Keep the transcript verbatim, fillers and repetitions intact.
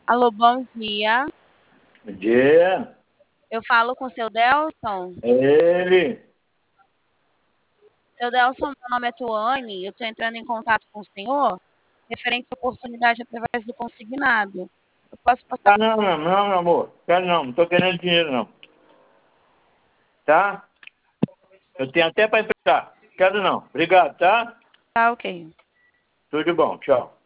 Alô, bom dia. Bom dia. Eu falo com o seu Delson. É ele. Seu Delson, meu nome é Tuane. Eu estou entrando em contato com o senhor referente à oportunidade através do consignado. Eu posso passar. Ah, não, não, não, meu amor. Quero não, não tô querendo dinheiro não. Tá? Eu tenho até para emprestar. Quero não. Obrigado, tá? Tá, ok. Tudo de bom. Tchau.